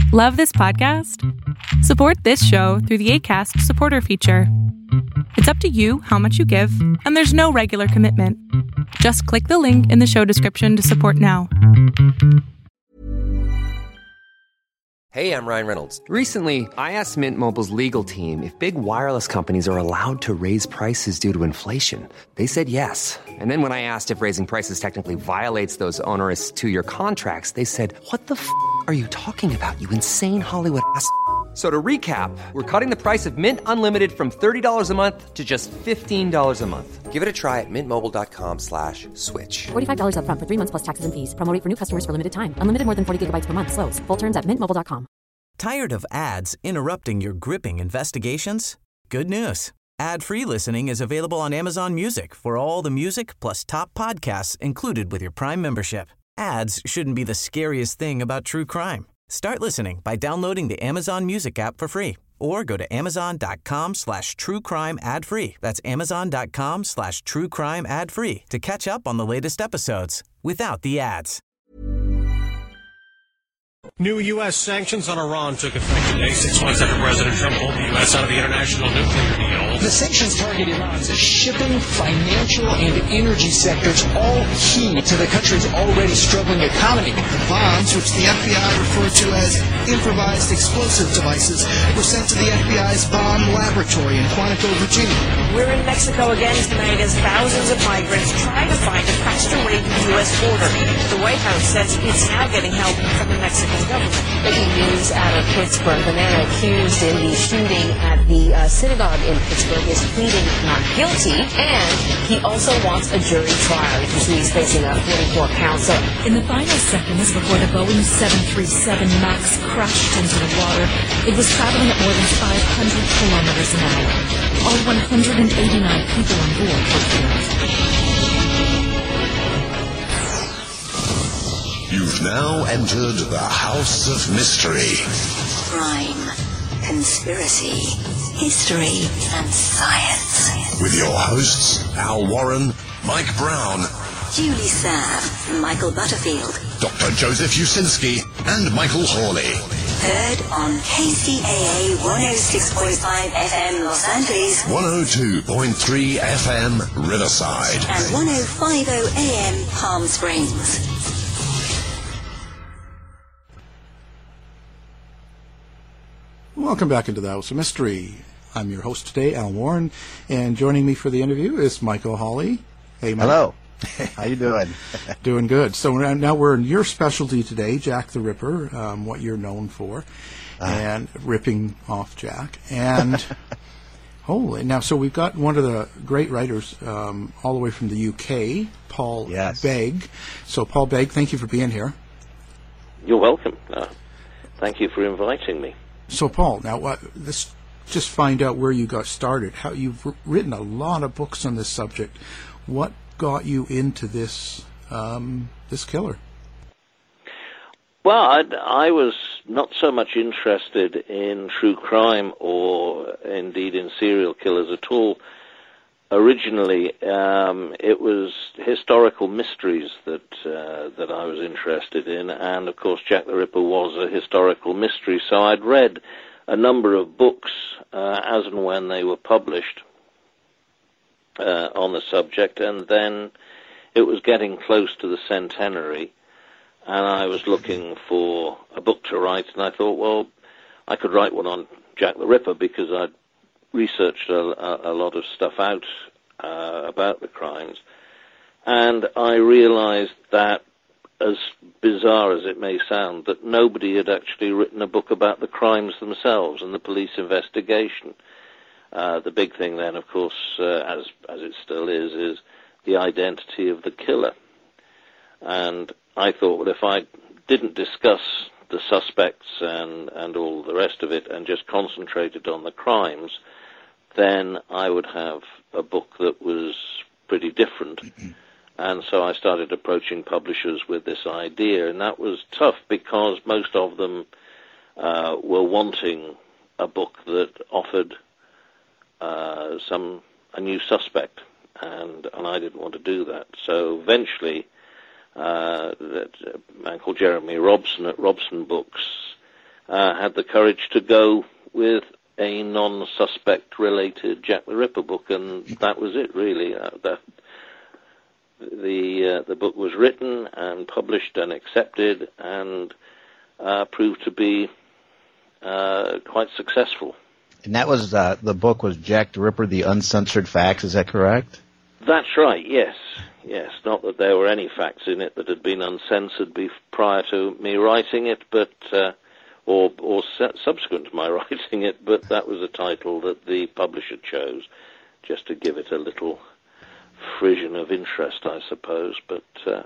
Love this podcast? Support this show through the Acast supporter feature. It's up to you how much you give, and there's no regular commitment. Just click the link in the show description to support now. Hey, I'm Ryan Reynolds. Recently, I asked Mint Mobile's legal team if big wireless companies are allowed to raise prices due to inflation. They said yes. And then when I asked if raising prices technically violates those onerous two-year contracts, they said, "What the f*** are you talking about, you insane Hollywood ass?" So to recap, we're cutting the price of Mint Unlimited from $30 a month to just $15 a month. Give it a try at mintmobile.com/switch. $45 up front for 3 months plus taxes and fees. Promo rate for new customers for limited time. Unlimited more than 40 gigabytes per month. Slows full terms at mintmobile.com. Tired of ads interrupting your gripping investigations? Good news. Ad-free listening is available on Amazon Music for all the music plus top podcasts included with your Prime membership. Ads shouldn't be the scariest thing about true crime. Start listening by downloading the Amazon Music app for free or go to amazon.com/truecrime ad-free. That's amazon.com/truecrime ad-free to catch up on the latest episodes without the ads. New U.S. sanctions on Iran took effect today, 6 months after President Trump pulled the U.S. out of the international nuclear deal. The sanctions target Iran's shipping, financial, and energy sectors, all key to the country's already struggling economy. The bombs, which the FBI referred to as improvised explosive devices, were sent to the FBI's bomb laboratory in Quantico, Virginia. We're in Mexico again tonight as thousands of migrants try to find a faster way to the U.S. border. The White House says it's now getting help from the Mexican government. Breaking news out of Pittsburgh. The man accused in the shooting at the synagogue in Pittsburgh is pleading not guilty, and he also wants a jury trial. You can see he's facing a 44 counts. So in the final seconds before the Boeing 737 MAX crashed into the water, it was traveling at more than 500 kilometers an hour. All 189 people on board were killed. You've now entered the House of Mystery. Crime, conspiracy, history, and science. With your hosts, Al Warren, Mike Brown, Julie Sav, Michael Butterfield, Dr. Joseph Usinski, and Michael Hawley. Heard on KCAA 106.5 FM Los Angeles, 102.3 FM Riverside, and 105.0 AM Palm Springs. Welcome back into the House of Mystery. I'm your host today, Al Warren, and joining me for the interview is Michael Hawley. Hey, Mike. Hello. How you doing? Doing good. So now we're in your specialty today, Jack the Ripper, what you're known for, and ripping off Jack. And holy, now, so we've got one of the great writers all the way from the UK, Paul Begg. So, Paul Begg, thank you for being here. You're welcome. Thank you for inviting me. So, Paul, now let's just find out where you got started. How you've written a lot of books on this subject. What got you into this this killer? Well, I was not so much interested in true crime or indeed in serial killers at all. Originally, it was historical mysteries that I was interested in, and of course Jack the Ripper was a historical mystery, so I'd read a number of books as and when they were published on the subject, and then it was getting close to the centenary, and I was looking for a book to write, and I thought, well, I could write one on Jack the Ripper because I'd researched a lot of stuff out about the crimes, and I realized that, as bizarre as it may sound, that nobody had actually written a book about the crimes themselves and the police investigation. The big thing then, of course, as it still is the identity of the killer. And I thought, well, if I didn't discuss the suspects and all the rest of it and just concentrated on the crimes, then I would have a book that was pretty different. And so I started approaching publishers with this idea, and that was tough because most of them were wanting a book that offered a new suspect, and I didn't want to do that. So eventually, a man called Jeremy Robson at Robson Books had the courage to go with a non-suspect related Jack the Ripper book, and that was it, really. The book was written and published and accepted and proved to be quite successful. And that was the book was Jack the Ripper, The Uncensored Facts, is that correct? That's right, yes. Yes, not that there were any facts in it that had been uncensored prior to me writing it, but or subsequent to my writing it, but that was a title that the publisher chose just to give it a little frisson of interest, I suppose. But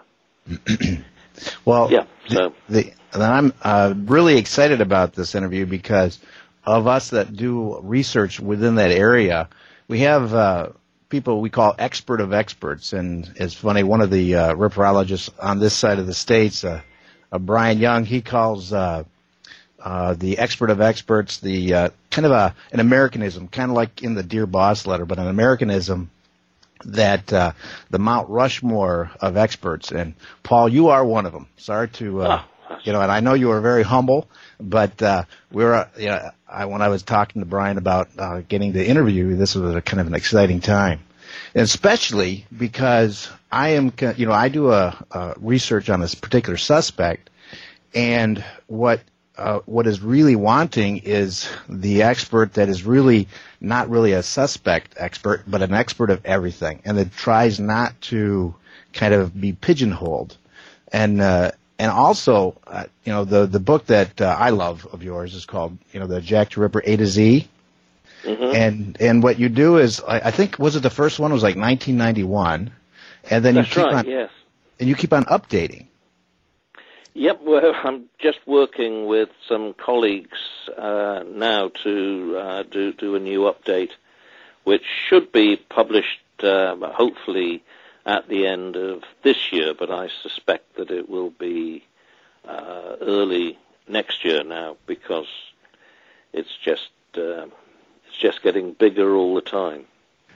well, yeah. So I'm really excited about this interview because of us that do research within that area. We have people we call expert of experts, and it's funny. One of the ripperologists on this side of the states, Brian Young, he calls the expert of experts the kind of an Americanism, kind of like in the Dear Boss letter, but an Americanism that the Mount Rushmore of experts. And Paul, you are one of them. Sorry to and I know you are very humble, but when I was talking to Brian about getting the interview, this was a kind of an exciting time, and especially because I do a research on this particular suspect, and what is really wanting is the expert that is really not really a suspect expert, but an expert of everything, and that tries not to kind of be pigeonholed. And also, the book that I love of yours is called, the Jack the Ripper A to Z. Mm-hmm. And what you do is, I think, was it the first one? It was like 1991, and then That's right, yes. And you keep on updating. Yep, well, I'm just working with some colleagues now to do a new update, which should be published hopefully at the end of this year, but I suspect that it will be early next year now, because it's just getting bigger all the time.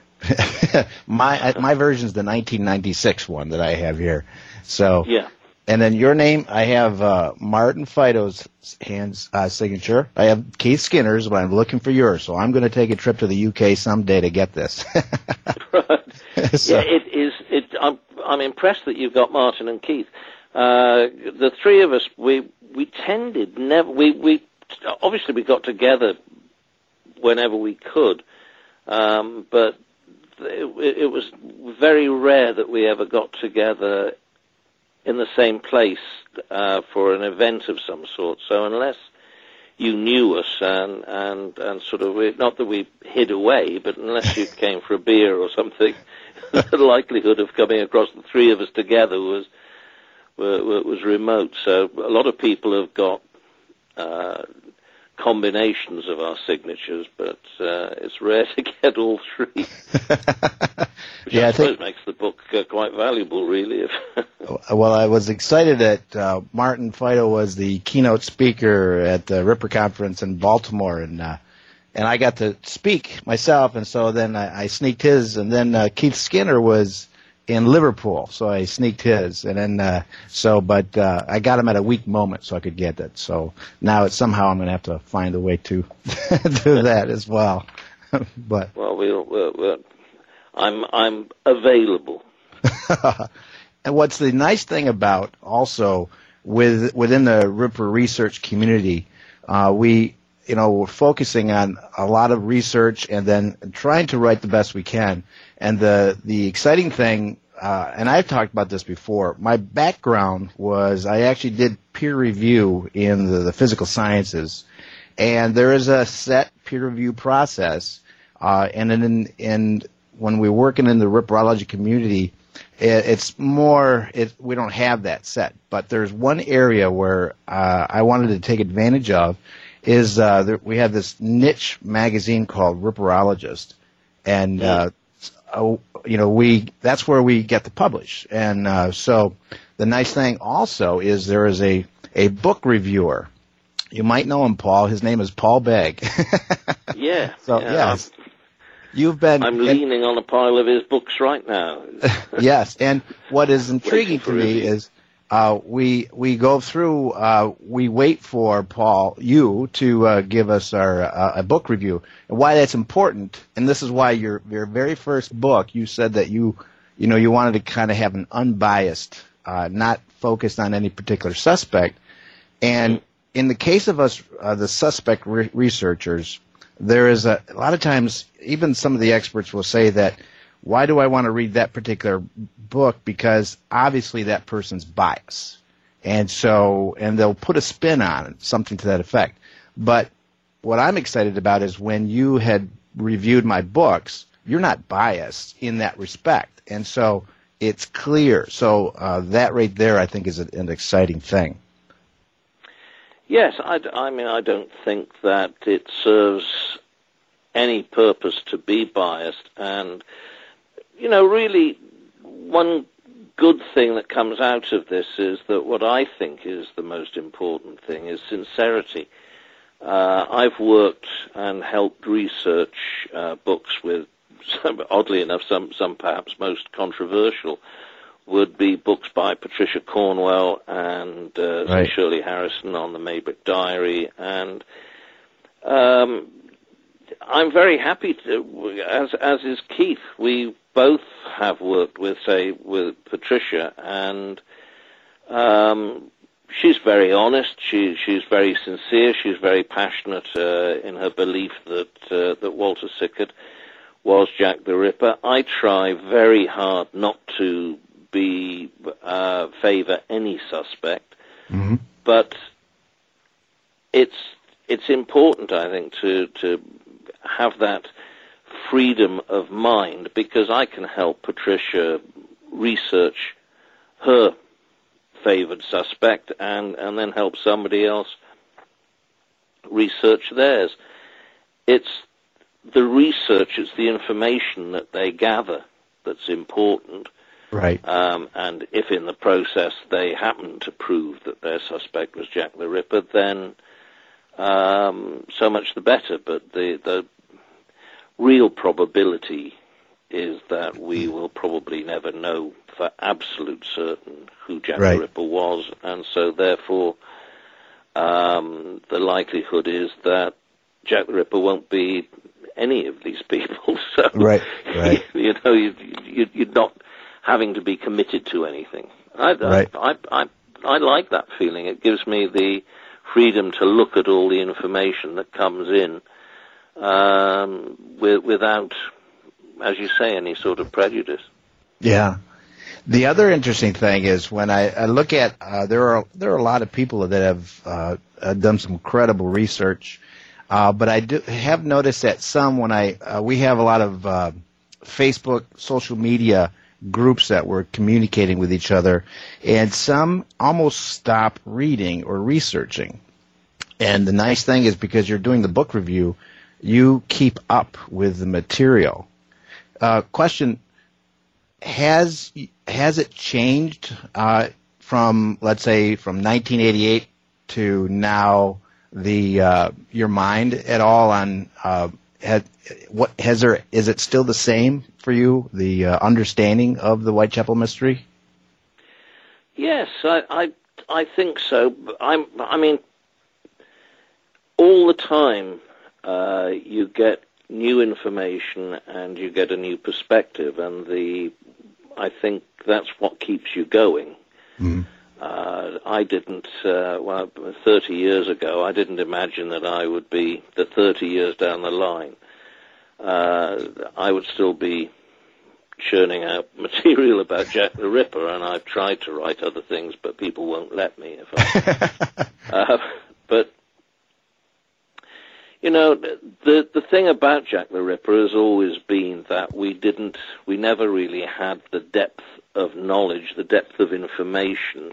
My version is the 1996 one that I have here. So yeah. And then your name, I have Martin Fido's signature. I have Keith Skinner's, but I'm looking for yours. So I'm going to take a trip to the UK someday to get this. Right. So. Yeah, it is. I'm impressed that you've got Martin and Keith. The three of us, we tended never. We obviously we got together whenever we could, but it was very rare that we ever got together in the same place for an event of some sort. So unless you knew us and sort of, not that we hid away, but unless you came for a beer or something, the likelihood of coming across the three of us together was remote. So a lot of people have got combinations of our signatures, but it's rare to get all three. Which I suppose makes the book quite valuable, really. Well, I was excited that Martin Fido was the keynote speaker at the Ripper Conference in Baltimore, and I got to speak myself, and so then I sneaked his, and then Keith Skinner was in Liverpool, so I sneaked his, and then but I got him at a weak moment, so I could get that. So now somehow I'm going to have to find a way to do that as well. But well, I'm available. And what's the nice thing about also within the Ripper research community, we're focusing on a lot of research and then trying to write the best we can. And the exciting thing, and I've talked about this before, my background was I actually did peer review in the physical sciences, and there is a set peer review process, and when we're working in the ripperology community, it's more, we don't have that set. But there's one area where I wanted to take advantage of is we have this niche magazine called Ripperologist, and that's where we get to publish. And so the nice thing also is there is a book reviewer. You might know him, Paul. His name is Paul Begg. Yeah. So yes. I'm leaning on a pile of his books right now. Yes, and what is intriguing to me we go through, we wait for you to give us a book review. And why that's important, and this is why your very first book, you said that you wanted to kind of have an unbiased, not focused on any particular suspect. And in the case of us, the suspect researchers, there is a lot of times, even some of the experts will say that, why do I want to read that particular book? Because obviously that person's biased. And they'll put a spin on it, something to that effect. But what I'm excited about is when you had reviewed my books, you're not biased in that respect. And so it's clear. So that right there, I think, is an exciting thing. Yes, I mean, I don't think that it serves any purpose to be biased. And, really, one good thing that comes out of this is that what I think is the most important thing is sincerity. I've worked and helped research books with, oddly enough, some perhaps most controversial would be books by Patricia Cornwell and right. Shirley Harrison on the Maybrick Diary, and I'm very happy to, as is Keith. We both have worked with Patricia, and she's very honest. She's very sincere. She's very passionate in her belief that Walter Sickert was Jack the Ripper. I try very hard not to favor any suspect, but it's important, I think, to have that freedom of mind, because I can help Patricia research her favored suspect and then help somebody else research theirs. It's the research, it's the information that they gather that's important. Right. And if in the process they happen to prove that their suspect was Jack the Ripper, then so much the better. But the real probability is that we will probably never know for absolute certain who Jack the Ripper was, and so therefore the likelihood is that Jack the Ripper won't be any of these people. So you're not having to be committed to anything. I like that feeling. It gives me the freedom to look at all the information that comes in without, as you say, any sort of prejudice. Yeah. The other interesting thing is when I look at there are a lot of people that have done some incredible research, but I have noticed that some we have a lot of Facebook, social media groups that we're communicating with each other, and some almost stop reading or researching. And the nice thing is, because you're doing the book review, you keep up with the material. Question: Has it changed from, let's say, from 1988 to now, your mind at all on is it still the same for you, the understanding of the Whitechapel mystery? Yes, I think so. I mean, all the time you get new information and you get a new perspective, and I think that's what keeps you going. Mm-hmm. I didn't, 30 years ago, I didn't imagine that I would be, 30 years down the line, I would still be churning out material about Jack the Ripper, and I've tried to write other things, but people won't let me. But, the thing about Jack the Ripper has always been that we never really had the depth of knowledge, the depth of information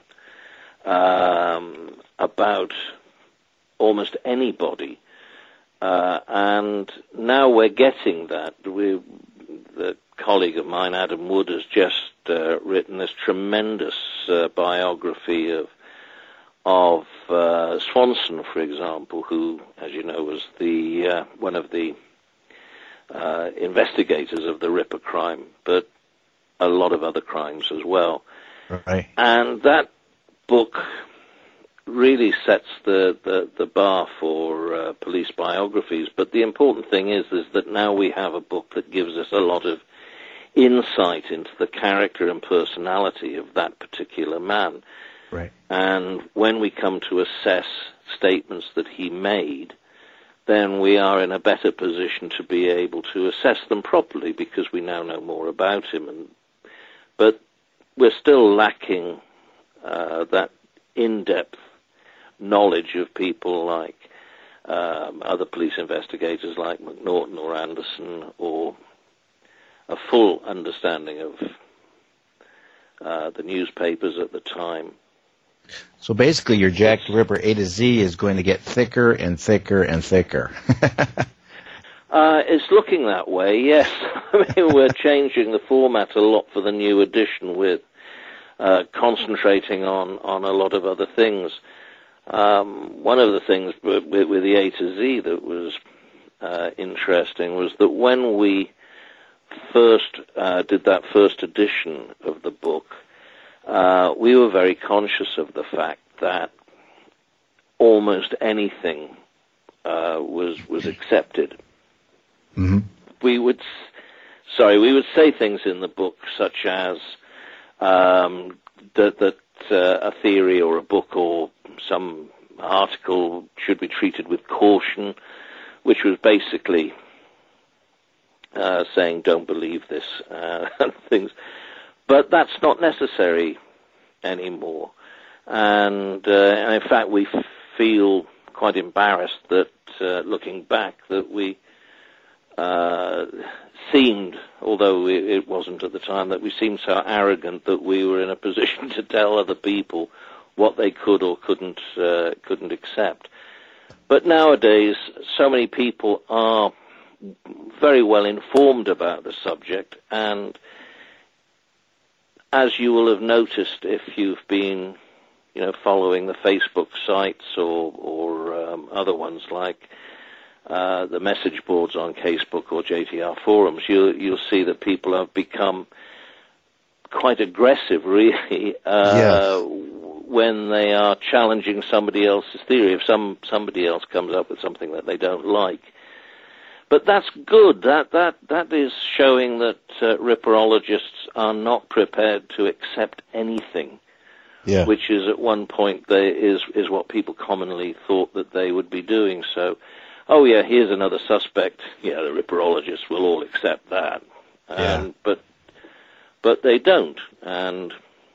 about almost anybody. And now we're getting that. The colleague of mine, Adam Wood, has just written this tremendous biography of Swanson, for example, who, as you know, was one of the investigators of the Ripper crime, but a lot of other crimes as well. Right. And that book really sets the bar for police biographies. But the important thing is that now we have a book that gives us a lot of insight into the character and personality of that particular man. Right. And when we come to assess statements that he made, then we are in a better position to be able to assess them properly because we now know more about him. But we're still lacking that in-depth knowledge of people like other police investigators like McNaughton or Anderson, or a full understanding of the newspapers at the time. So basically, your Jack the Ripper A to Z is going to get thicker and thicker and thicker. It's looking that way, yes. I mean, we're changing the format a lot for the new edition, with concentrating on a lot of other things. One of the things with the A to Z that was interesting was that when we first did that first edition of the book, we were very conscious of the fact that almost anything was accepted. Mm-hmm. We would say things in the book such as that a theory or a book or some article should be treated with caution, which was basically saying don't believe this and things. But that's not necessary anymore. And in fact, we feel quite embarrassed that, looking back, that we seemed, although it wasn't at the time, that we seemed so arrogant that we were in a position to tell other people what they could or couldn't accept. But nowadays, so many people are very well informed about the subject, and as you will have noticed if you've been, following the Facebook sites or other ones like the message boards on Facebook or JTR forums, you'll see that people have become quite aggressive, really, when they are challenging somebody else's theory. If somebody else comes up with something that they don't like. But that's good. That is showing that ripperologists are not prepared to accept anything, which is at one point is what people commonly thought that they would be doing. So, here's another suspect. Yeah, the ripperologists will all accept that. But they don't, and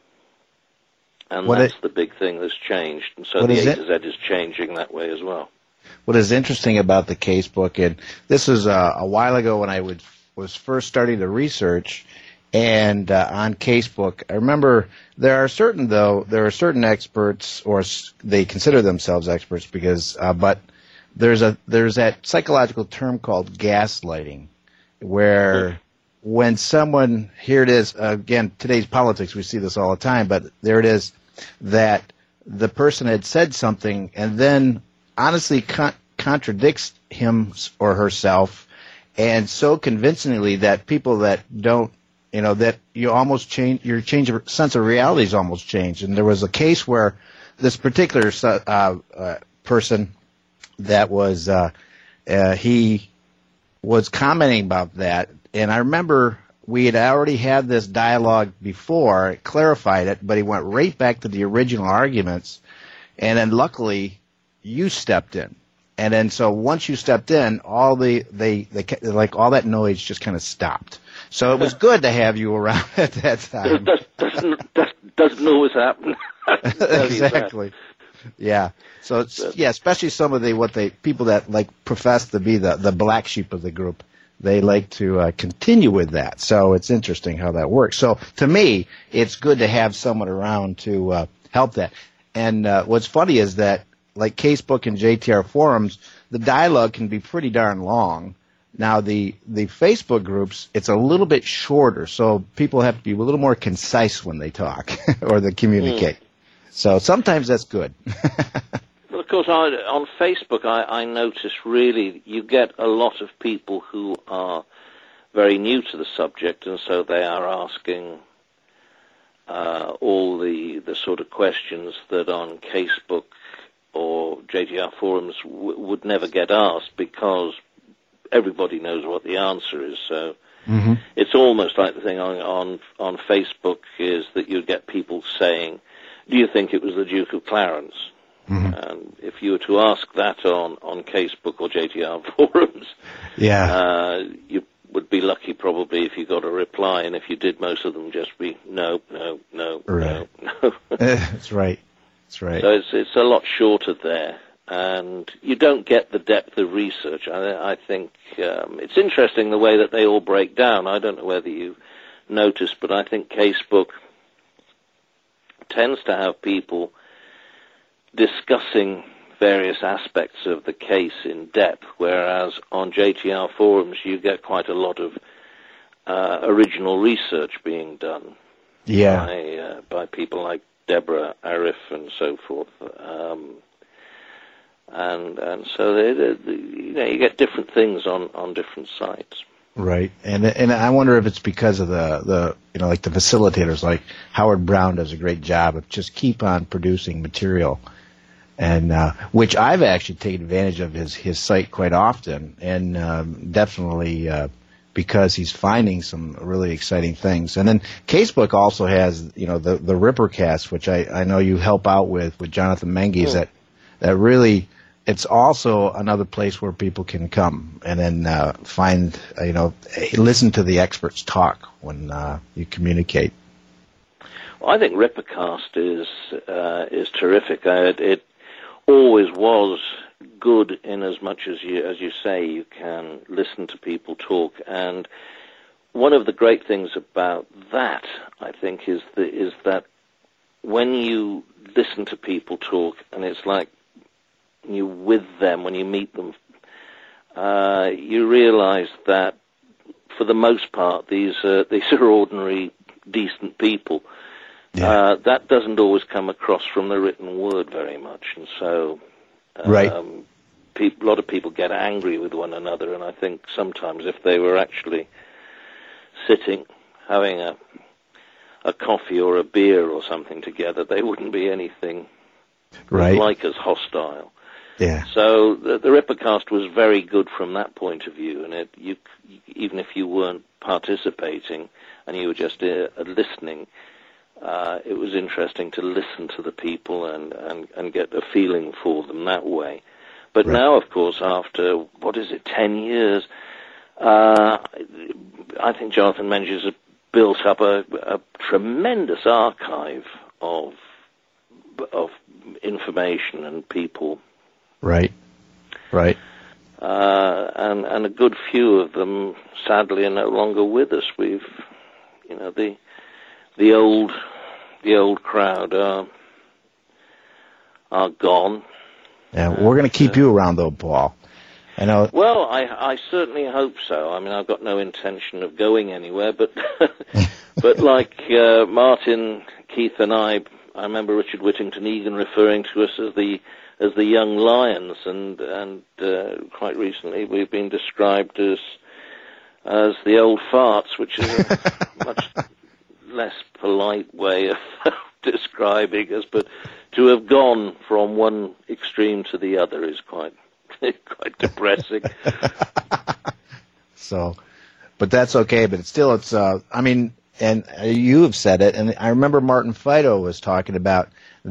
that's the big thing that's changed. And so the A to Z is changing that way as well. What is interesting about the casebook, and this is a while ago when I was first starting to research, and on casebook, I remember there are certain experts, or they consider themselves experts because, but there's that psychological term called gaslighting, where when someone, here it is, again, today's politics, we see this all the time, but there it is, that the person had said something and then honestly contradicts him or herself, and so convincingly that people that don't, that you almost change, your sense of reality is almost changed. And there was a case where this particular person that was, he was commenting about that, and I remember we had already had this dialogue before, clarified it, but he went right back to the original arguments, and then luckily you stepped in. And then so once you stepped in, all they all that noise just kind of stopped. So it was good to have you around at that time. Doesn't always happen. Exactly. Yeah. So especially some of people that profess to be the black sheep of the group. They like to continue with that. So it's interesting how that works. So to me, it's good to have someone around to help that. And what's funny is that, like Casebook and JTR forums, the dialogue can be pretty darn long. Now, the Facebook groups, it's a little bit shorter, so people have to be a little more concise when they talk or they communicate. So sometimes that's good. Well, of course, on Facebook, I notice really you get a lot of people who are very new to the subject, and so they are asking all the sort of questions that on Casebook or JTR forums would never get asked, because everybody knows what the answer is. So it's almost like the thing on Facebook is that you get people saying, do you think it was the Duke of Clarence? And if you were to ask that on Casebook or JTR forums, you would be lucky probably if you got a reply, and if you did, most of them just be no. That's right. That's right. So it's a lot shorter there, and you don't get the depth of research. I think it's interesting the way that they all break down. I don't know whether you noticed, but I think Casebook tends to have people discussing various aspects of the case in depth, whereas on JTR forums you get quite a lot of original research being done by people like Deborah Arif and so forth, and so you get different things on different sites. Right, and I wonder if it's because of the like the facilitators, like Howard Brown does a great job of just keep on producing material, and which I've actually taken advantage of his site quite often, and definitely because he's finding some really exciting things. And then Casebook also has the Rippercast, which I know you help out with Jonathan Menges. That really, it's also another place where people can come and then find listen to the experts talk when you communicate. Well, I think Rippercast is terrific. It always was good in as much as you say you can listen to people talk, and one of the great things about that, I think, is that when you listen to people talk, and it's like you with them when you meet them, you realize that for the most part these are ordinary, decent people. That doesn't always come across from the written word very much, and so a lot of people get angry with one another, and I think sometimes if they were actually sitting having a coffee or a beer or something together, they wouldn't be anything like as hostile. Yeah. So the Rippercast was very good from that point of view, and even if you weren't participating and you were just listening, it was interesting to listen to the people and get a feeling for them that way. But now, of course, after, 10 years, I think Jonathan Menges has built up a tremendous archive of information and people. Right. And a good few of them, sadly, are no longer with us. We've, the old crowd are gone. Yeah, we're going to keep you around, though, Paul. I know. Well, I certainly hope so. I mean, I've got no intention of going anywhere, but but like Martin, Keith, and I remember Richard Whittington Egan referring to us as the young lions, and quite recently we've been described as the old farts, which is a much less polite way of describing us, but to have gone from one extreme to the other is quite depressing. So, but that's okay. But it's I mean, and you have said it, and I remember Martin Fido was talking about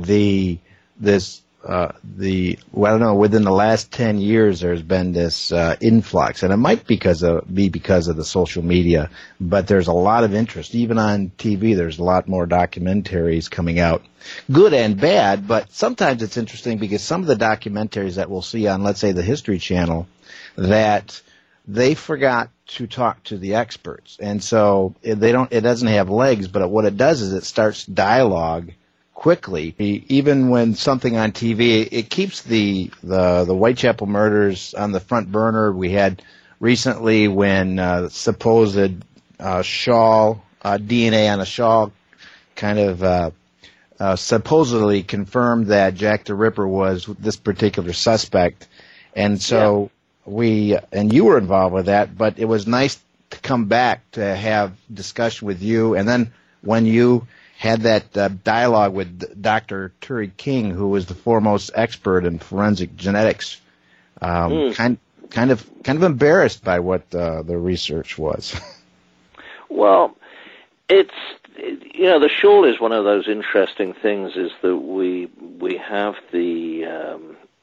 I don't know, within the last 10 years there's been this influx, and it might be because of the social media, but there's a lot of interest. Even on TV, there's a lot more documentaries coming out, good and bad, but sometimes it's interesting because some of the documentaries that we'll see on, let's say, the History Channel, that they forgot to talk to the experts, and so it doesn't have legs, but what it does is it starts dialogue quickly. Even when something on TV, it keeps the Whitechapel murders on the front burner. We had recently when supposed Shaw DNA on a Shaw kind of supposedly confirmed that Jack the Ripper was this particular suspect, and so and you were involved with that. But it was nice to come back to have discussion with you, and then when you had that dialogue with Dr. Turi King, who was the foremost expert in forensic genetics. Kind of embarrassed by what the research was. Well, it's the shawl is one of those interesting things. Is that we have the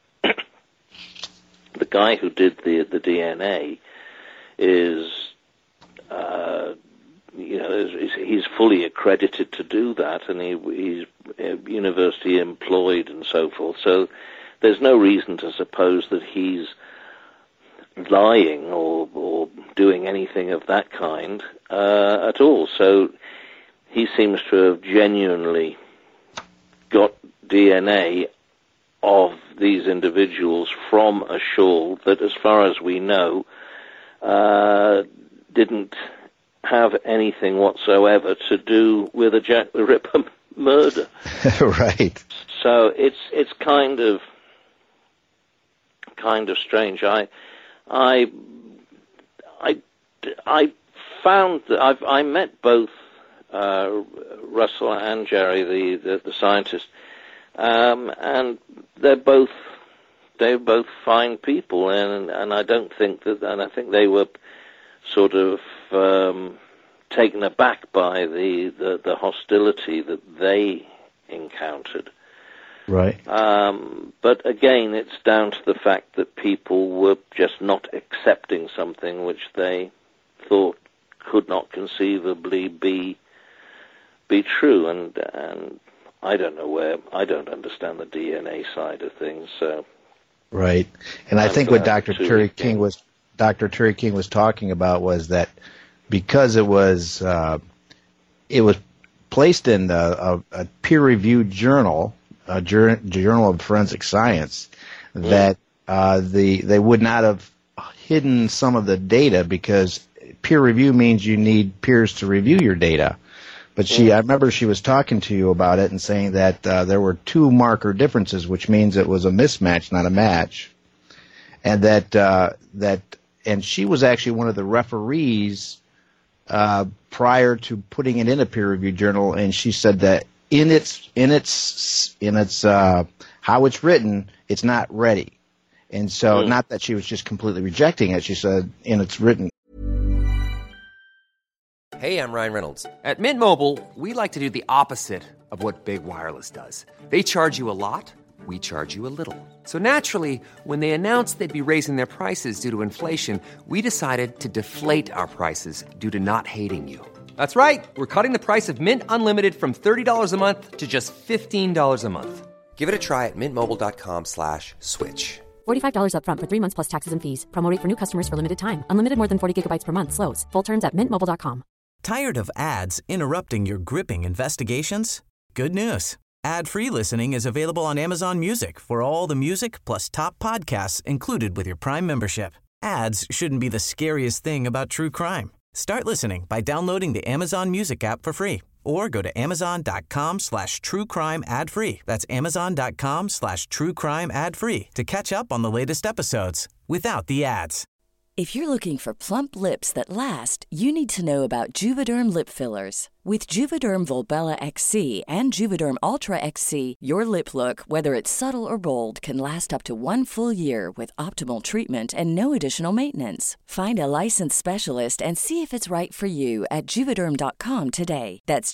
the guy who did the DNA is he's fully accredited to do that, and he's university employed and so forth. So there's no reason to suppose that he's lying or doing anything of that kind at all. So he seems to have genuinely got DNA of these individuals from a shawl that, as far as we know, didn't have anything whatsoever to do with a Jack the Ripper murder. Right. So it's kind of strange. I found that I met both Russell and Jerry, the scientist, and they're both fine people, and I don't think that, and I think they were sort of taken aback by the hostility that they encountered. Right. But again, it's down to the fact that people were just not accepting something which they thought could not conceivably be true, and I don't understand the DNA side of things. So. Right, and I think what Dr. Turi King was talking about was that because it was placed in a peer-reviewed journal, a journal of forensic science, that they would not have hidden some of the data, because peer review means you need peers to review your data. But I remember she was talking to you about it and saying that there were 2 marker differences, which means it was a mismatch, not a match, and and she was actually one of the referees prior to putting it in a peer-reviewed journal, and she said that in its how it's written, it's not ready, and so not that she was just completely rejecting it. She said in its written. Hey, I'm Ryan Reynolds. At Mint Mobile, we like to do the opposite of what Big Wireless does. They charge you a lot, we charge you a little. So naturally, when they announced they'd be raising their prices due to inflation, we decided to deflate our prices due to not hating you. That's right. We're cutting the price of Mint Unlimited from $30 a month to just $15 a month. Give it a try at mintmobile.com/switch. $45 up front for 3 months plus taxes and fees. Promo rate for new customers for limited time. Unlimited more than 40 gigabytes per month. Slows full terms at mintmobile.com. Tired of ads interrupting your gripping investigations? Good news. Ad-free listening is available on Amazon Music for all the music plus top podcasts included with your Prime membership. Ads shouldn't be the scariest thing about true crime. Start listening by downloading the Amazon Music app for free or go to amazon.com/truecrime ad-free. That's amazon.com/truecrime ad-free to catch up on the latest episodes without the ads. If you're looking for plump lips that last, you need to know about Juvederm lip fillers. With Juvederm Volbella XC and Juvederm Ultra XC, your lip look, whether it's subtle or bold, can last up to 1 full year with optimal treatment and no additional maintenance. Find a licensed specialist and see if it's right for you at Juvederm.com today. That's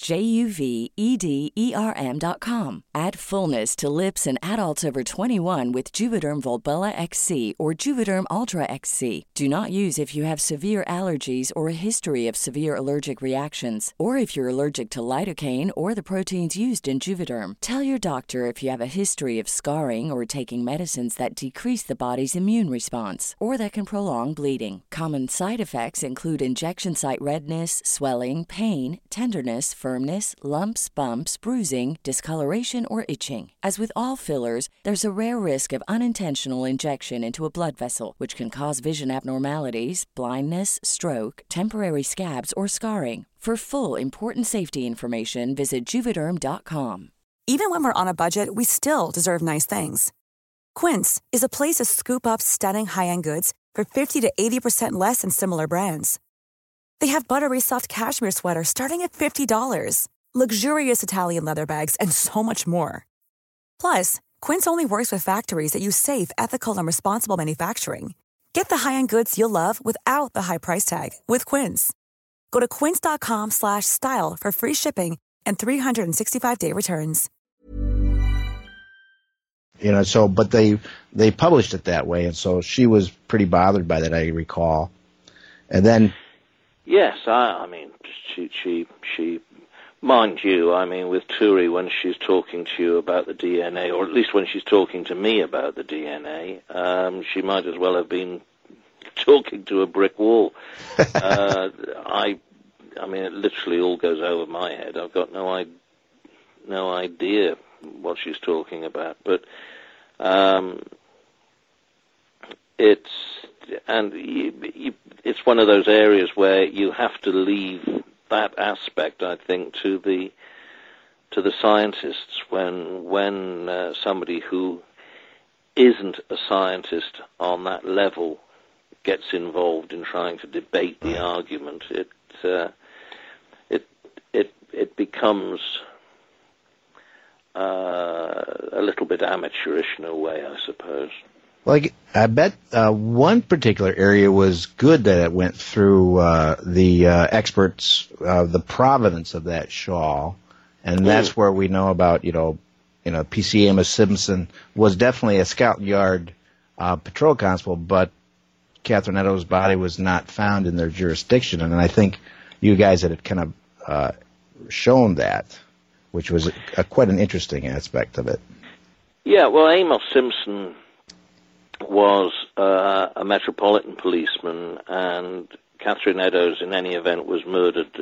JUVEDERM.com. Add fullness to lips in adults over 21 with Juvederm Volbella XC or Juvederm Ultra XC. Do not use if you have severe allergies or a history of severe allergic reactions, or if you're allergic to lidocaine or the proteins used in Juvederm. Tell your doctor if you have a history of scarring or taking medicines that decrease the body's immune response or that can prolong bleeding. Common side effects include injection site redness, swelling, pain, tenderness, firmness, lumps, bumps, bruising, discoloration, or itching. As with all fillers, there's a rare risk of unintentional injection into a blood vessel, which can cause vision abnormalities, blindness, stroke, temporary scabs, or scarring. For full, important safety information, visit Juvederm.com. Even when we're on a budget, we still deserve nice things. Quince is a place to scoop up stunning high-end goods for 50 to 80% less than similar brands. They have buttery soft cashmere sweaters starting at $50, luxurious Italian leather bags, and so much more. Plus, Quince only works with factories that use safe, ethical, and responsible manufacturing. Get the high-end goods you'll love without the high price tag with Quince. Go to quince.com/style for free shipping and 365-day returns. So, but they published it that way, and so she was pretty bothered by that, I recall. And then, yes, I mean, she, mind you, I mean, with Turi, when she's talking to you about the DNA, or at least when she's talking to me about the DNA, she might as well have been talking to a brick wall. I mean, it literally all goes over my head. I've got no idea what she's talking about, but it's one of those areas where you have to leave that aspect, I think, to the scientists. When somebody who isn't a scientist on that level gets involved in trying to debate the argument, it becomes a little bit amateurish in a way, I suppose. Well, I bet one particular area was good that it went through the experts, the provenance of that shawl, and that's where we know about, PC Amos Simpson was definitely a Scotland Yard patrol constable, but Catherine Eddowes' body was not found in their jurisdiction, and I think you guys had kind of shown that, which was quite an interesting aspect of it. Yeah, well, Amos Simpson was a metropolitan policeman, and Catherine Eddowes, in any event, was murdered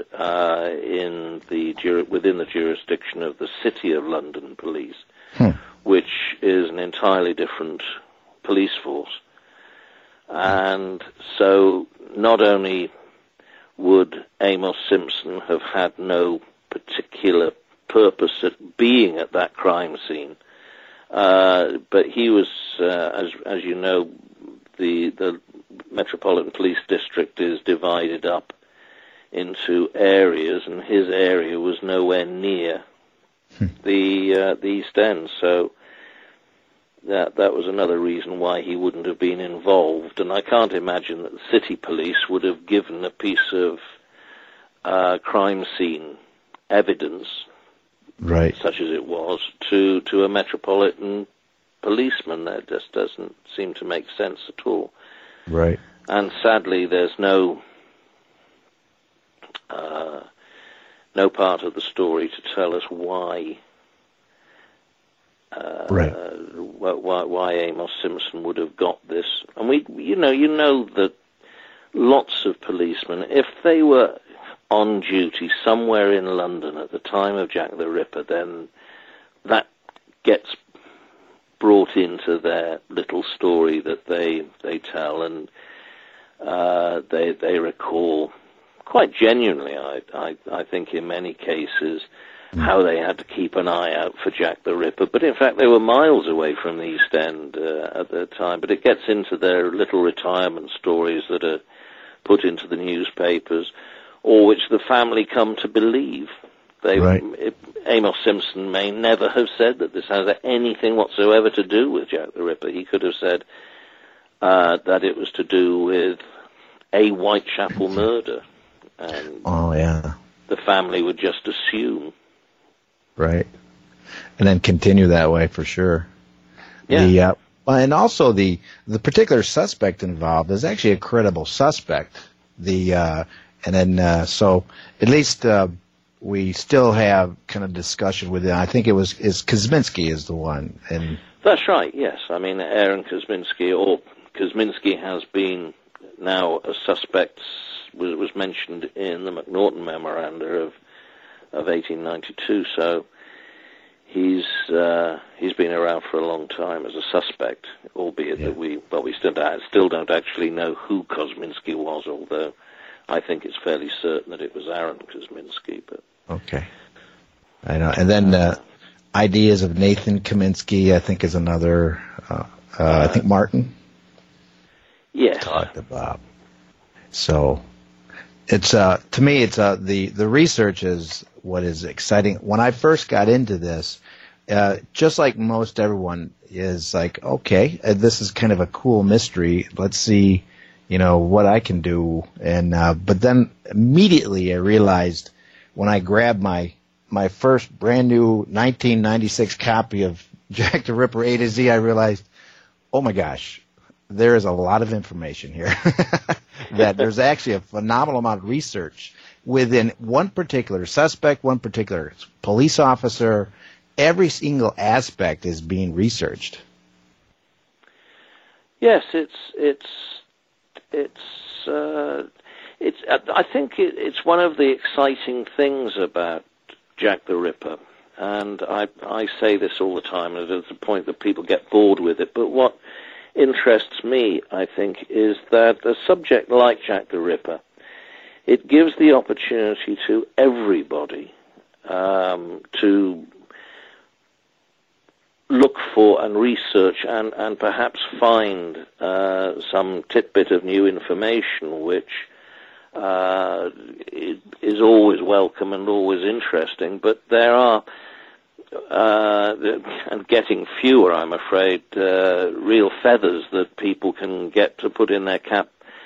within the jurisdiction of the City of London Police, which is an entirely different police force. And so not only would Amos Simpson have had no particular purpose at being at that crime scene, but he was, as you know, the Metropolitan Police District is divided up into areas, and his area was nowhere near the East End. So that was another reason why he wouldn't have been involved. And I can't imagine that the city police would have given a piece of crime scene evidence, right, such as it was, to a metropolitan policeman. That just doesn't seem to make sense at all. Right. And sadly, there's no part of the story to tell us why Amos Simpson would have got this. And you know that lots of policemen, if they were on duty somewhere in London at the time of Jack the Ripper, then that gets brought into their little story that they tell, and they recall quite genuinely, I think in many cases, how they had to keep an eye out for Jack the Ripper. But in fact, they were miles away from the East End at the time. But it gets into their little retirement stories that are put into the newspapers, or which the family come to believe. Amos Simpson may never have said that this has anything whatsoever to do with Jack the Ripper. He could have said that it was to do with a Whitechapel murder. And the family would just assume. Right. And then continue that way for sure. Yeah. And also the particular suspect involved is actually a credible suspect. So at least we still have kind of discussion with it. I think Kosminski is the one. And that's right, yes. I mean, Aaron Kosminski, or Kosminski has been now a suspect, was mentioned in the McNaughton Memoranda of 1892, so he's been around for a long time as a suspect, albeit that we still don't actually know who Kosminski was, although I think it's fairly certain that it was Aaron Kosminski. But okay, I know. And then ideas of Nathan Kaminsky, I think, is another. I think Martin. Yes. Talked about. So, It's to me, it's the research is what is exciting. When I first got into this, just like most everyone is like, okay, this is kind of a cool mystery. Let's see, what I can do. And but then immediately I realized when I grabbed my first brand new 1996 copy of Jack the Ripper A to Z, I realized, oh my gosh, there is a lot of information here. That there's actually a phenomenal amount of research within one particular suspect, one particular police officer. Every single aspect is being researched. Yes, I think it's one of the exciting things about Jack the Ripper, and I say this all the time, and there's a point that people get bored with it, but what interests me, I think, is that a subject like Jack the Ripper, it gives the opportunity to everybody to look for and research and perhaps find some tidbit of new information, which is always welcome and always interesting. But there are, and getting fewer, I'm afraid, real feathers that people can get to put in their cap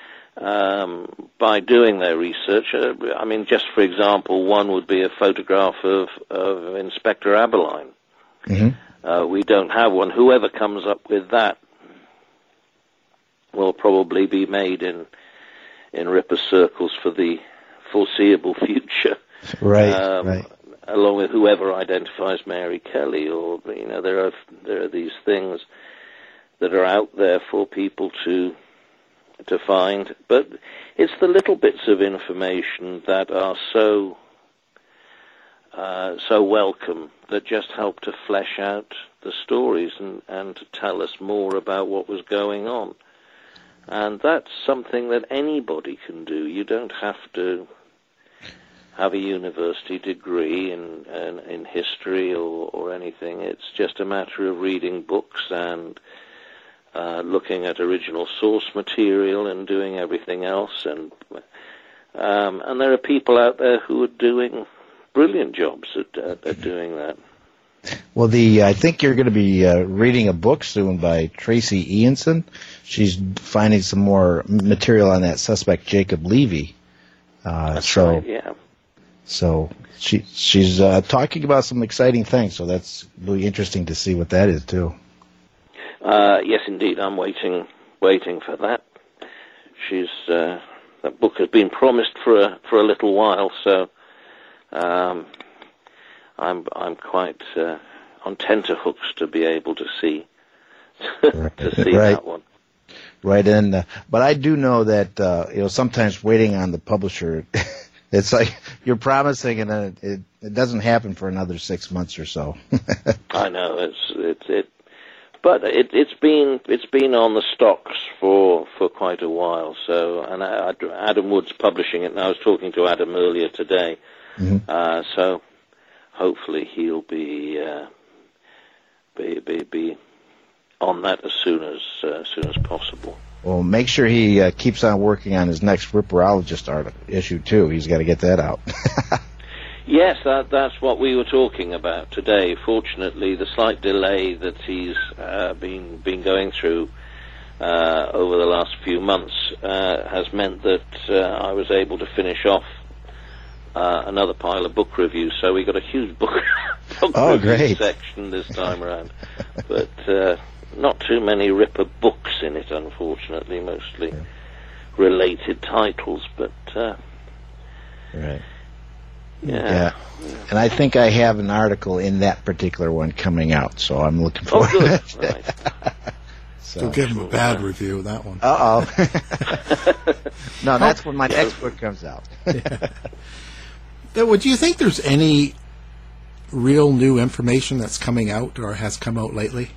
by doing their research. I mean, just for example, one would be a photograph of Inspector Abberline. Mm-hmm. We don't have one. Whoever comes up with that will probably be made in Ripper circles for the foreseeable future. Right. Along with whoever identifies Mary Kelly, or there are these things that are out there for people to find. But it's the little bits of information that are so welcome, that just help to flesh out the stories and to tell us more about what was going on. And that's something that anybody can do. You don't have to have a university degree in history or anything. It's just a matter of reading books and looking at original source material and doing everything else. And there are people out there who are doing brilliant jobs at doing that. Well, I think you're going to be reading a book soon by Tracy Ianson. She's finding some more material on that suspect, Jacob Levy. That's right, yeah. So she's talking about some exciting things, so that's really interesting to see what that is, too. Yes, indeed. I'm waiting for that. That book has been promised for a little while, so I'm quite on tenterhooks to be able to see that one. Right, and but I do know that sometimes waiting on the publisher, it's like you're promising and then it doesn't happen for another 6 months or so. I know but it's been on the stocks for quite a while. So, and Adam Wood's publishing it, and I was talking to Adam earlier today. Mm-hmm. So hopefully he'll be on that as soon as possible. Well, make sure he keeps on working on his next Ripperologist issue too. He's got to get that out. Yes, that's what we were talking about today. Fortunately, the slight delay that he's been going through over the last few months has meant that I was able to finish off another pile of book reviews. So we got a huge book review great section this time around, but not too many Ripper books in it, unfortunately. Mostly related titles, but right. Yeah. And I think I have an article in that particular one coming out, so I'm looking forward to it. Right. Don't give him a bad review, that one. No, that's when my next book comes out. Do you think there's any real new information that's coming out or has come out lately?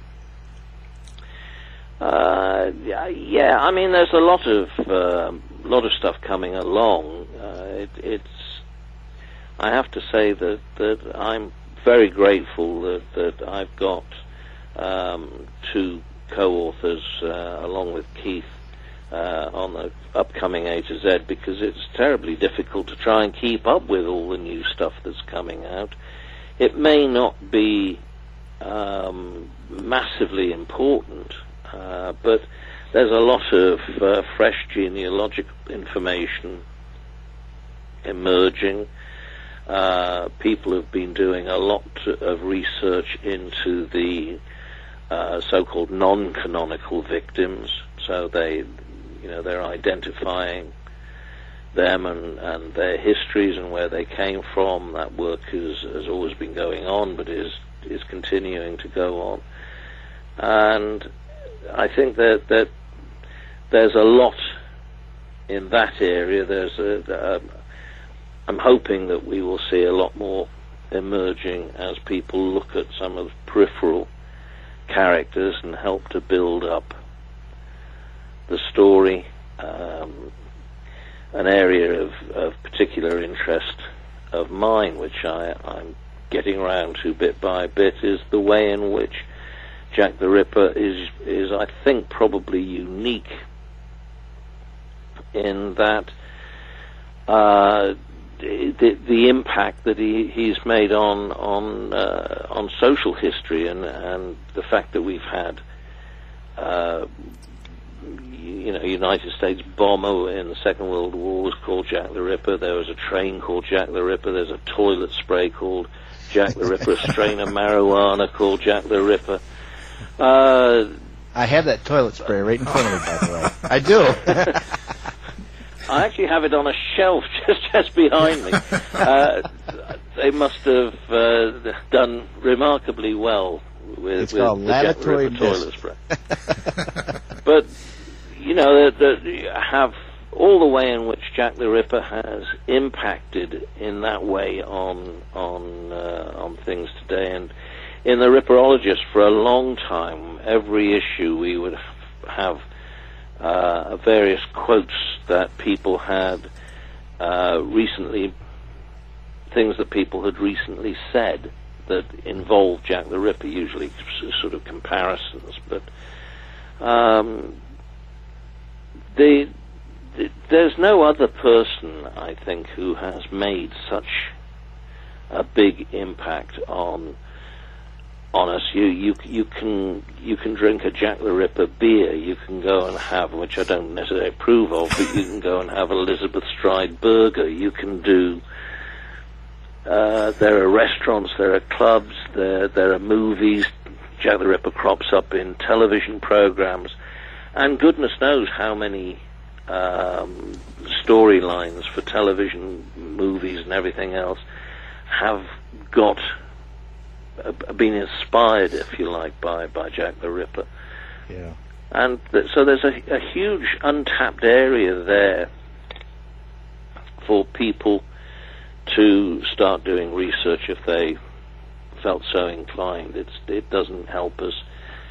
Yeah. I mean, there's a lot of stuff coming along. I have to say that I'm very grateful that I've got two co-authors along with Keith on the upcoming A to Z, because it's terribly difficult to try and keep up with all the new stuff that's coming out. It may not be massively important, but there's a lot of fresh genealogical information emerging. People have been doing a lot of research into the so-called non-canonical victims, so they're identifying them and their histories and where they came from. That work has always been going on, but is continuing to go on. And I think that there's a lot in that area. I'm hoping that we will see a lot more emerging as people look at some of the peripheral characters and help to build up the story. An area of particular interest of mine, which I'm getting around to bit by bit, is the way in which Jack the Ripper is I think, probably unique in that the impact that he's made on social history, and the fact that we've had United States bomber in the Second World War was called Jack the Ripper. There was a train called Jack the Ripper. There's a toilet spray called Jack the Ripper. A strain of marijuana called Jack the Ripper. I have that toilet spray right in front of me, by the way. I do. I actually have it on a shelf just behind me. They must have done remarkably well with the Jack the Ripper toilet spray. But have all the way in which Jack the Ripper has impacted in that way on things today. And in the Ripperologist, for a long time, every issue we would have various quotes that people had recently, things that people had recently said that involved Jack the Ripper, usually sort of comparisons. But there's no other person, I think, who has made such a big impact on us. You can drink a Jack the Ripper beer. You can go and have, which I don't necessarily approve of, but you can go and have Elizabeth Stride burger. You can do. There are restaurants, there are clubs, there are movies. Jack the Ripper crops up in television programs, and goodness knows how many storylines for television, movies, and everything else have been inspired, if you like, by Jack the Ripper. Yeah. And so there's a huge untapped area there for people to start doing research if they felt so inclined. It doesn't help us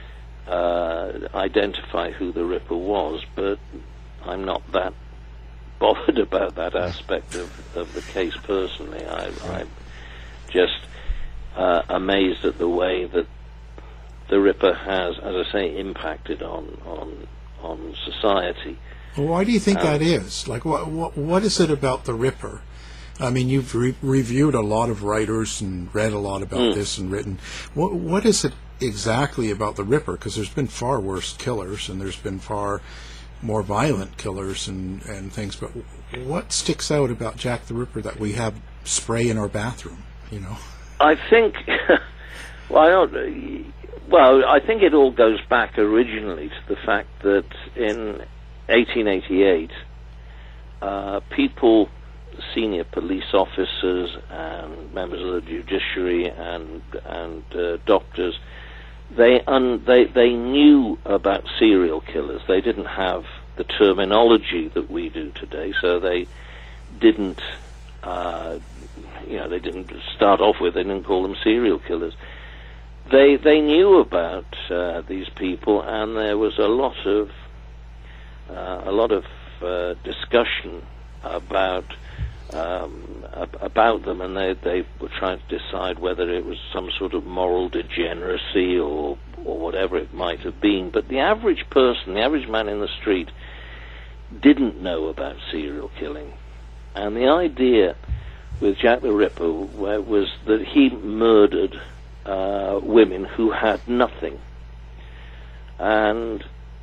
identify who the Ripper was, but I'm not that bothered about that aspect of the case personally. I'm just amazed at the way that the Ripper has, as I say, impacted on society. Well, why do you think that is? Like, what is it about the Ripper? I mean, you've reviewed a lot of writers and read a lot about this and written. What is it exactly about the Ripper? Because there's been far worse killers, and there's been far more violent killers and things. But what sticks out about Jack the Ripper that we have spray in our bathroom? I think, I think it all goes back originally to the fact that in 1888, people, senior police officers and members of the judiciary and doctors, they knew about serial killers. They didn't have the terminology that we do today, so they didn't. They didn't start off with. They didn't call them serial killers. They knew about these people, and there was a lot of discussion about them, and they were trying to decide whether it was some sort of moral degeneracy or whatever it might have been. But the average person, the average man in the street, didn't know about serial killing. And the idea with Jack the Ripper was that he murdered women who had nothing. And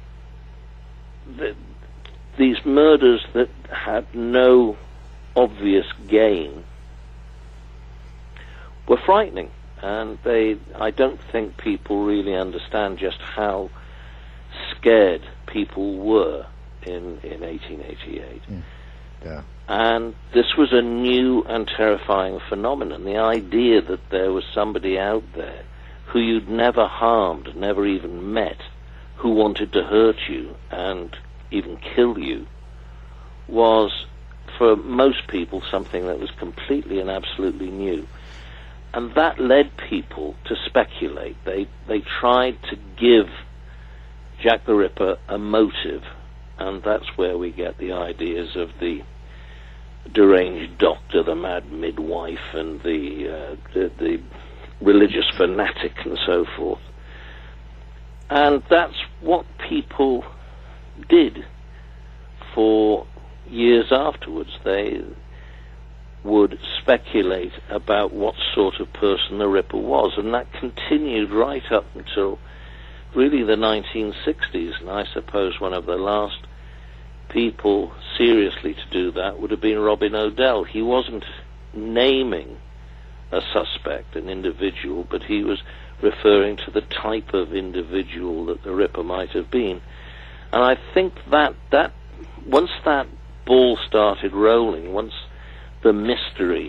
these murders that had no obvious gain were frightening. And I don't think people really understand just how scared people were in 1888. Yeah. And this was a new and terrifying phenomenon. The idea that there was somebody out there who you'd never harmed, never even met, who wanted to hurt you and even kill you, was, for most people, something that was completely and absolutely new. And that led people to speculate. They tried to give Jack the Ripper a motive, and that's where we get the ideas of the deranged doctor, the mad midwife, and the religious fanatic, and so forth. And that's what people did for years afterwards. They would speculate about what sort of person the Ripper was, and that continued right up until really the 1960s, and I suppose one of the last people seriously to do that would have been Robin Odell. He wasn't naming a suspect, an individual, but he was referring to the type of individual that the Ripper might have been. And I think that once that ball started rolling, once the mystery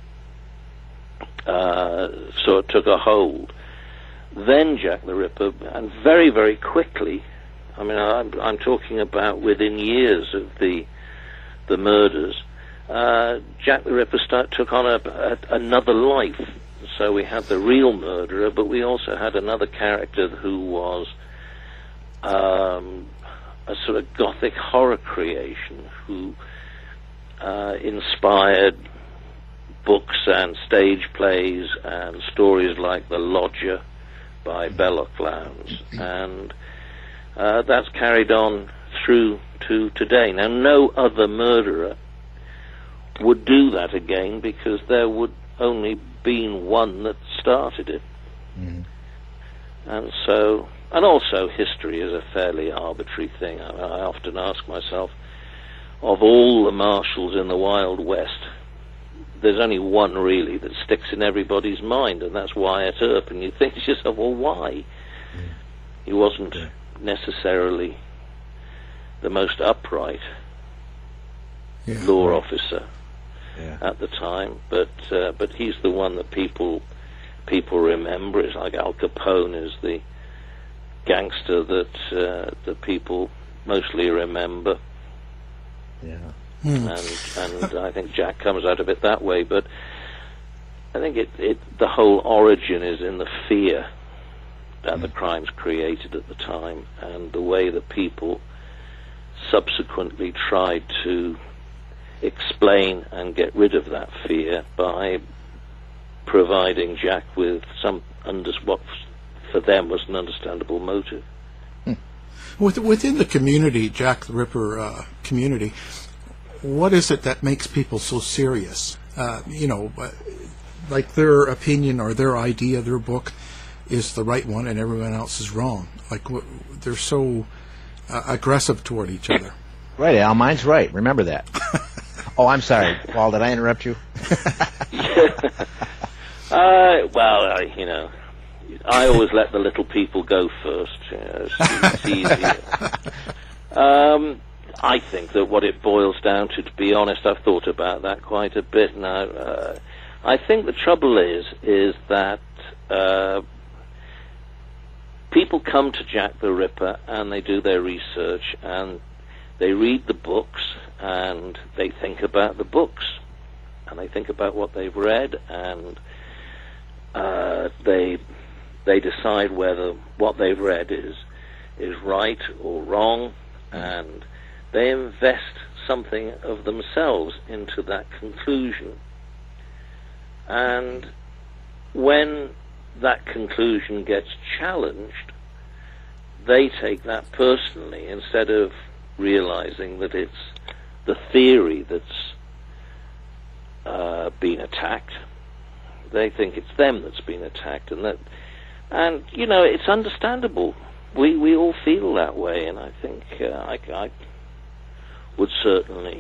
sort of took a hold, then Jack the Ripper, and very, very quickly, I mean, I'm talking about within years of the murders, Jack the Ripper took on another life. So we had the real murderer, but we also had another character who was a sort of gothic horror creation who inspired books and stage plays and stories like The Lodger by Belloc Lowndes, and that's carried on through to today. Now, no other murderer would do that again, because there would only been one that started it. Mm-hmm. And so, and also history is a fairly arbitrary thing. I often ask myself, of all the marshals in the Wild West, there's only one really that sticks in everybody's mind, and that's Wyatt Earp. And you think to yourself, well, why? He wasn't necessarily the most upright law officer at the time, but he's the one that people remember. It's like Al Capone is the gangster that people mostly remember. Yeah. And I think Jack comes out of it that way, but I think the whole origin is in the fear that the crimes created at the time, and the way that people subsequently tried to explain and get rid of that fear by providing Jack with what for them was an understandable motive. Within the community, Jack the Ripper community, what is it that makes people so serious? Like their opinion or their idea, their book is the right one and everyone else is wrong. Like they're so aggressive toward each other. Right, Al, mine's right. Remember that. Oh, I'm sorry, Paul. Did I interrupt you? I always let the little people go first. It's easier. I think that what it boils down to be honest, I've thought about that quite a bit now. I think the trouble is that people come to Jack the Ripper and they do their research and they read the books and they think about the books and they think about what they've read, and they decide whether what they've read is right or wrong, and they invest something of themselves into that conclusion. And when that conclusion gets challenged, they take that personally instead of realizing that it's the theory that's been attacked. They think it's them that's been attacked, and it's understandable. We all feel that way, and I think I would certainly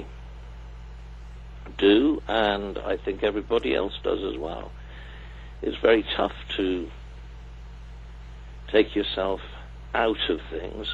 do, and I think everybody else does as well. It's very tough to take yourself out of things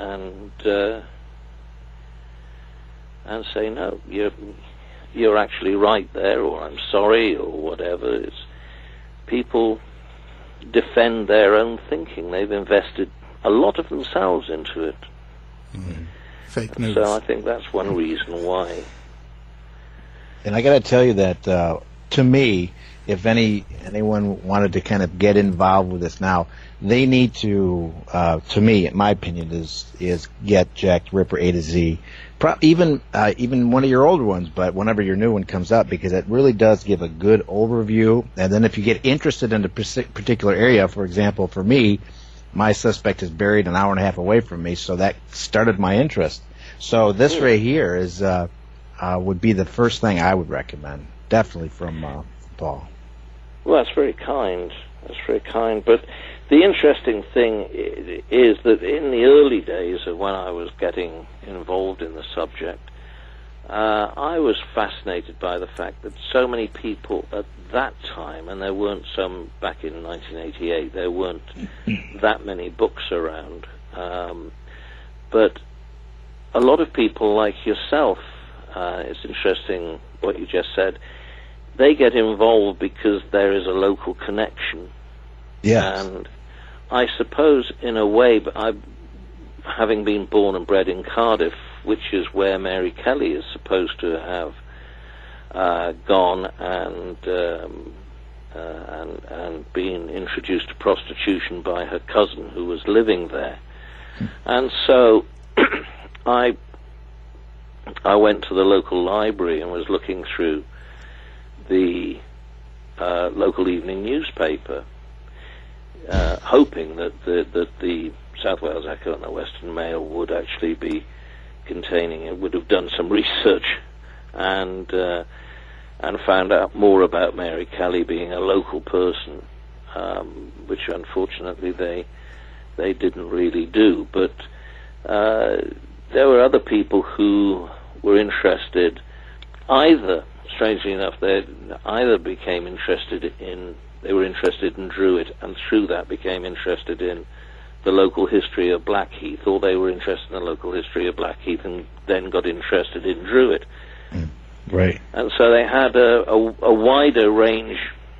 and say, no, you're actually right there, or I'm sorry, or whatever. It's people defend their own thinking. They've invested a lot of themselves into it. Fake news. So I think that's one reason why. And I got to tell you that, to me, if anyone wanted to kind of get involved with this now, they need to me, in my opinion, is get Jack the Ripper A to Z. Even one of your older ones, but whenever your new one comes up, because it really does give a good overview. And then if you get interested in a particular area, for example, for me, my suspect is buried an hour and a half away from me, so that started my interest. So this right here is would be the first thing I would recommend, definitely from Paul. Well, that's very kind. That's very kind. But the interesting thing is that in the early days of when I was getting involved in the subject, I was fascinated by the fact that so many people at that time, and there weren't some back in 1988, there weren't that many books around, but a lot of people like yourself, it's interesting what you just said, they get involved because there is a local connection. Yes. And I suppose, in a way, but having been born and bred in Cardiff, which is where Mary Kelly is supposed to have gone and been introduced to prostitution by her cousin who was living there. And so I went to the local library and was looking through the local evening newspaper, hoping that the South Wales Echo and the Western Mail would actually be containing it, would have done some research and found out more about Mary Kelly being a local person, which unfortunately they didn't really do. But there were other people who were interested, strangely enough, they either became interested in Druitt, and through that became interested in the local history of Blackheath, or they were interested in the local history of Blackheath and then got interested in Druitt. Right. And so they had a wider range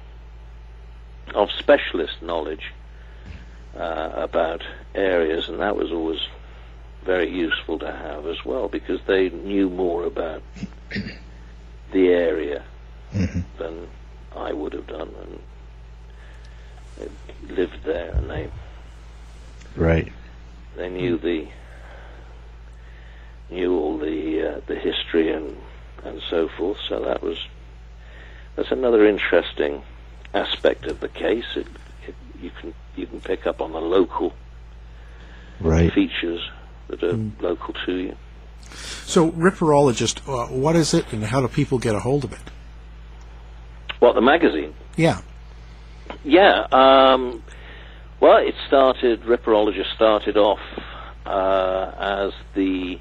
of specialist knowledge about areas, and that was always very useful to have as well, because they knew more about the area than I would have done, and they lived there, and they knew all the history and so forth. So that's another interesting aspect of the case. You can pick up on the local features that are local to you. So, Ripperologist, what is it, and how do people get a hold of it? What, the magazine? Yeah. Yeah. Well, Ripperologist started off as the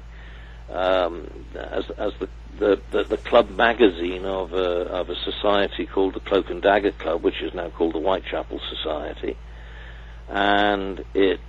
club magazine of a society called the Cloak and Dagger Club, which is now called the Whitechapel Society, and it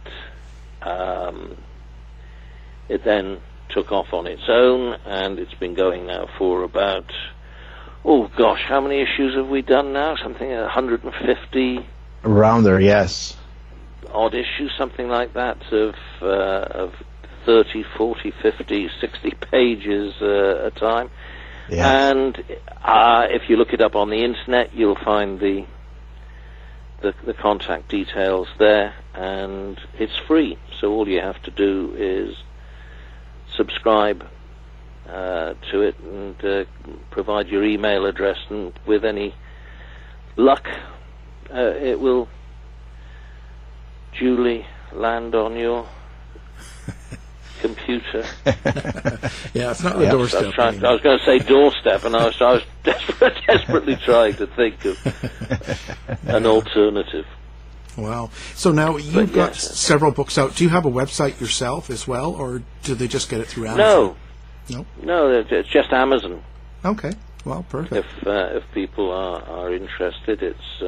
then took off on its own, and it's been going now for about, how many issues have we done now? Something 150 around there, yes. Odd issues, something like that, of 30, 40, 50, 60 pages a time. Yes. And if you look it up on the internet, you'll find the contact details there, and it's free. So all you have to do is subscribe to it and provide your email address, and with any luck, it will duly land on your computer. Yeah, it's not the doorstep. I was going to say doorstep, and I was desperately trying to think of an alternative. Wow. So now you've got several books out. Do you have a website yourself as well, or do they just get it through Amazon? No, it's just Amazon. Okay. Well, perfect. If people are interested, it's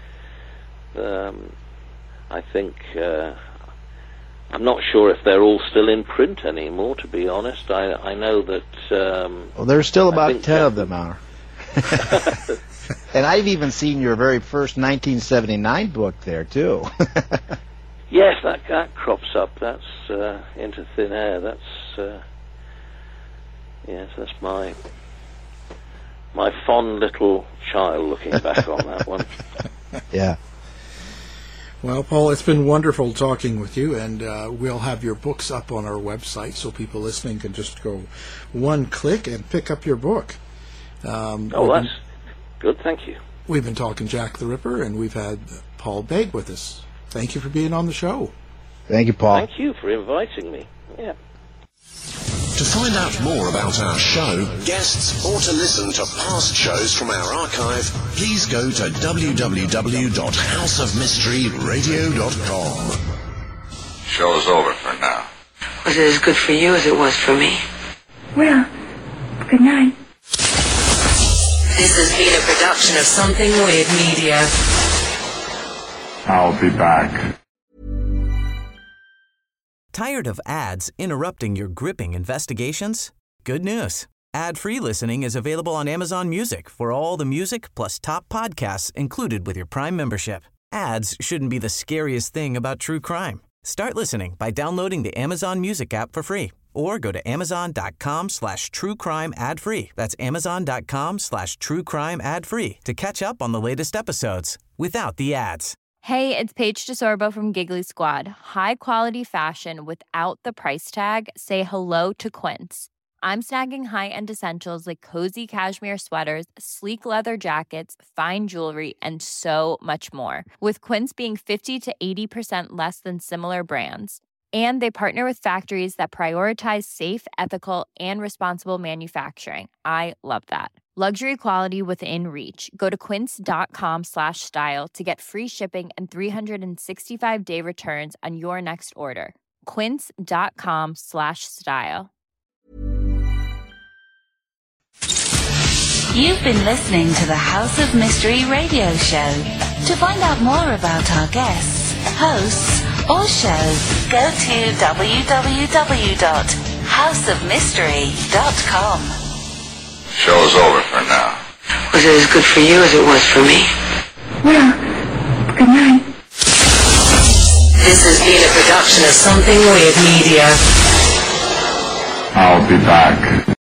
I think I'm not sure if they're all still in print anymore. To be honest, I know that. Well, there's still about 10 of them are. And I've even seen your very first 1979 book there too. Yes, that crops up. That's Into Thin Air. That's yes, that's my fond little child looking back on that one. Yeah. Well, Paul, it's been wonderful talking with you, and we'll have your books up on our website so people listening can just go one click and pick up your book. That's good, thank you. We've been talking Jack the Ripper, and we've had Paul Begg with us. Thank you for being on the show. Thank you, Paul. Thank you for inviting me. Yeah. To find out more about our show, guests, or to listen to past shows from our archive, please go to www.houseofmysteryradio.com. Show's over for now. Was it as good for you as it was for me? Well, good night. This has been a production of Something Weird Media. I'll be back. Tired of ads interrupting your gripping investigations? Good news. Ad-free listening is available on Amazon Music for all the music plus top podcasts included with your Prime membership. Ads shouldn't be the scariest thing about true crime. Start listening by downloading the Amazon Music app for free or go to amazon.com/truecrime ad-free. That's amazon.com/truecrime ad-free to catch up on the latest episodes without the ads. Hey, it's Paige DeSorbo from Giggly Squad. High quality fashion without the price tag. Say hello to Quince. I'm snagging high-end essentials like cozy cashmere sweaters, sleek leather jackets, fine jewelry, and so much more. With Quince being 50 to 80% less than similar brands. And they partner with factories that prioritize safe, ethical, and responsible manufacturing. I love that. Luxury quality within reach. Go to quince.com/style to get free shipping and 365-day returns on your next order. Quince.com/style. You've been listening to the House of Mystery radio show. To find out more about our guests, hosts, or shows, go to www.houseofmystery.com. Show's over for now. Was it as good for you as it was for me? Well, good night. This has been a production of Something Weird Media. I'll be back.